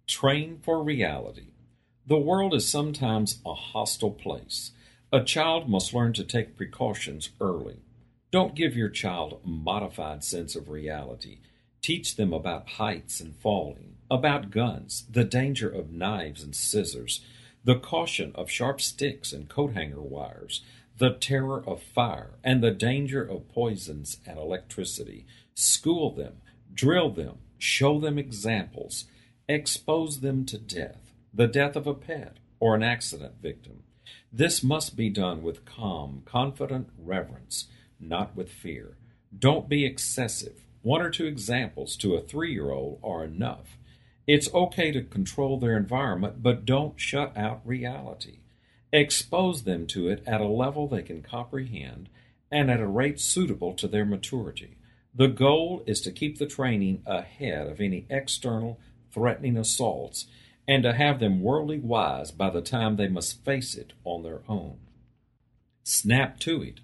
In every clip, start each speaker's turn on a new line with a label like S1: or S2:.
S1: Train for reality. The world is sometimes a hostile place. A child must learn to take precautions early. Don't give your child a modified sense of reality. Teach them about heights and falling, about guns, the danger of knives and scissors, the caution of sharp sticks and coat hanger wires, the terror of fire, and the danger of poisons and electricity. School them, drill them, show them examples, expose them to death, the death of a pet or an accident victim. This must be done with calm, confident reverence, not with fear. Don't be excessive. One or two examples to a 3-year-old are enough. It's okay to control their environment, but don't shut out reality. Expose them to it at a level they can comprehend and at a rate suitable to their maturity. The goal is to keep the training ahead of any external threatening assaults and to have them worldly wise by the time they must face it on their own. Snap to it.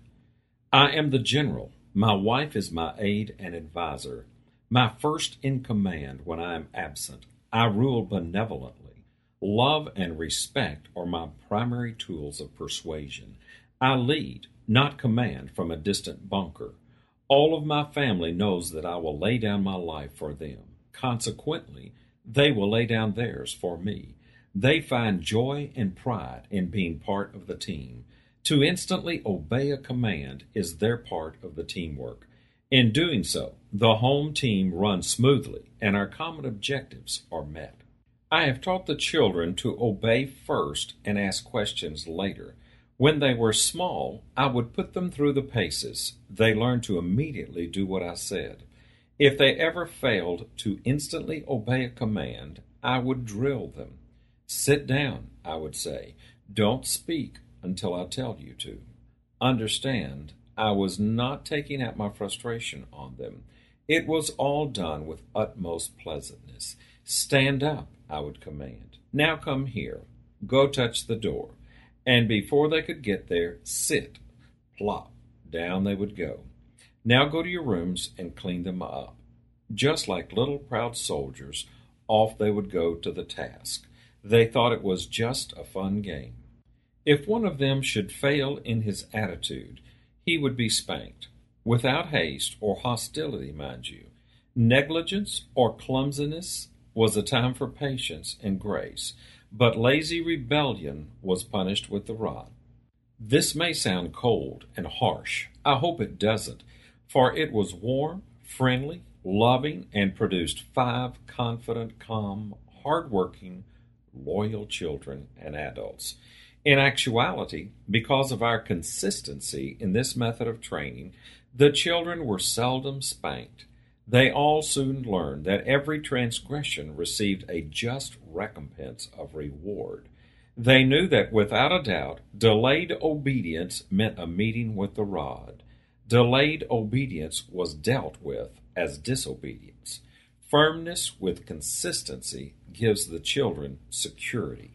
S1: I am the general. My wife is my aide and adviser, my first in command when I am absent. I rule benevolently. Love and respect are my primary tools of persuasion. I lead, not command, from a distant bunker. All of my family knows that I will lay down my life for them. Consequently, they will lay down theirs for me. They find joy and pride in being part of the team. To instantly obey a command is their part of the teamwork. In doing so, the home team runs smoothly and our common objectives are met. I have taught the children to obey first and ask questions later. When they were small, I would put them through the paces. They learned to immediately do what I said. If they ever failed to instantly obey a command, I would drill them. Sit down, I would say. Don't speak until I tell you to. Understand, I was not taking out my frustration on them. It was all done with utmost pleasantness. Stand up, I would command. Now come here. Go touch the door. And before they could get there, sit. Plop. Down they would go. Now go to your rooms and clean them up. Just like little proud soldiers, off they would go to the task. They thought it was just a fun game. If one of them should fail in his attitude, he would be spanked, without haste or hostility, mind you. Negligence or clumsiness was a time for patience and grace, but lazy rebellion was punished with the rod. This may sound cold and harsh. I hope it doesn't, for it was warm, friendly, loving, and produced 5 confident, calm, hard-working, loyal children and adults. In actuality, because of our consistency in this method of training, the children were seldom spanked. They all soon learned that every transgression received a just recompense of reward. They knew that without a doubt, delayed obedience meant a meeting with the rod. Delayed obedience was dealt with as disobedience. Firmness with consistency gives the children security.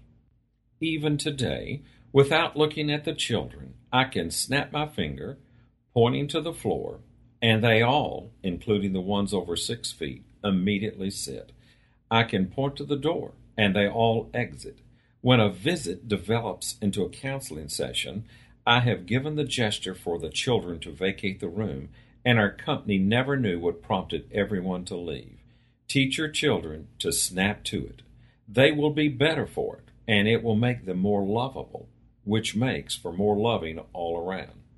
S1: Even today, without looking at the children, I can snap my finger, pointing to the floor, and they all, including the ones over 6 feet, immediately sit. I can point to the door, and they all exit. When a visit develops into a counseling session, I have given the gesture for the children to vacate the room, and our company never knew what prompted everyone to leave. Teach your children to snap to it. They will be better for it, and it will make them more lovable, which makes for more loving all around.